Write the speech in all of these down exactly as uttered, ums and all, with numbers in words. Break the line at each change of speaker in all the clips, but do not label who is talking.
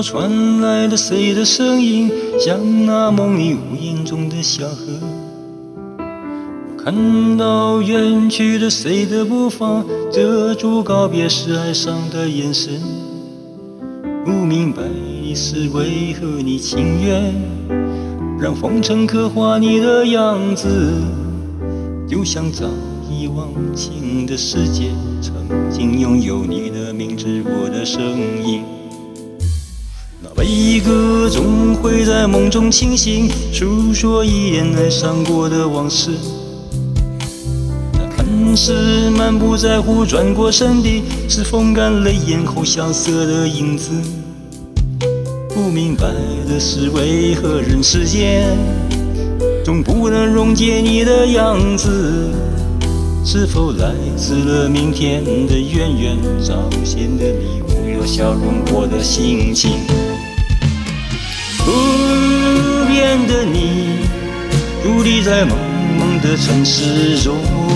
传来了谁的声音，像那梦里屋檐中的小河。我看到远去的谁的步伐，遮住告别时哀伤的眼神。不明白你是为何，你情愿让风尘刻画你的样子，就像早已忘情的世界，曾经拥有你的名字，我的声音。那悲歌总会在梦中清醒，诉说一眼爱上过的往事。那看似满不在乎，转过身的是风干泪眼后萧瑟的影子。不明白的是，为何人世间总不能溶解你的样子？是否来自了明天的远远，早先的你无有笑容我的心情？不变的你，伫立在茫茫的城市中，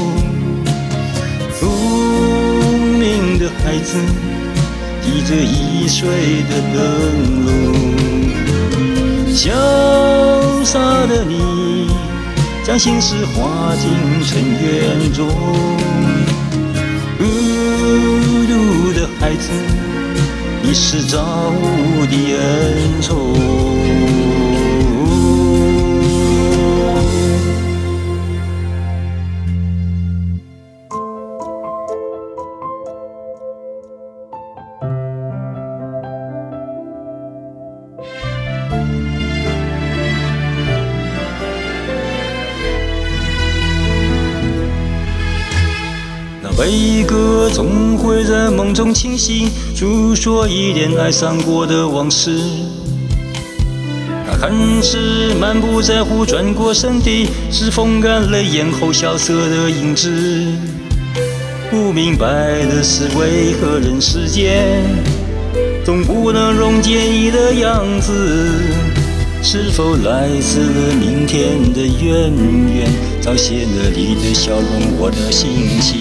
聪明的孩子提着易碎的灯笼，潇洒的你将心事化进尘缘中，孤独的孩子，你是造物的恩宠。悲歌总会在梦中清醒，诉说一点爱上过的往事。那看似满不在乎，转过身的是风干泪眼后萧瑟的影子。不明白的是，为何人世间总不能溶解你的样子？是否来自了明天的渊源，早写了你的笑容我的心情？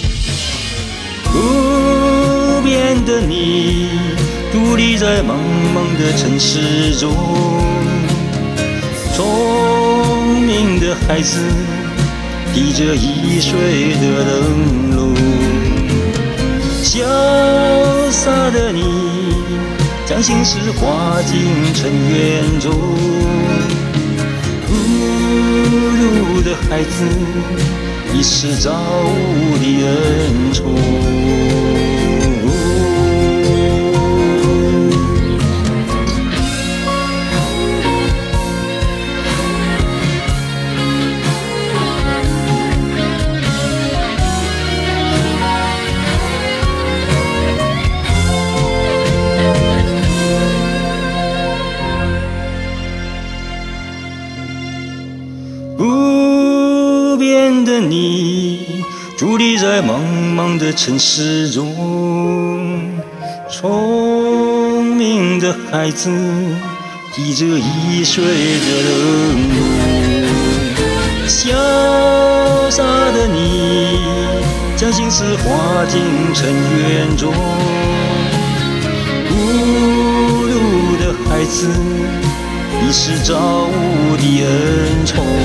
不变的你，伫立在茫茫的城市中，聪明的孩子提着易碎的灯笼，潇洒的你将心事化进尘缘中，孤独的孩子，你是造物的恩宠。不变的你，伫立在茫茫的城市中，聪明的孩子提着易碎的灯笼，潇洒的你将心事化进尘缘中，孤独的孩子，你是造物的恩宠。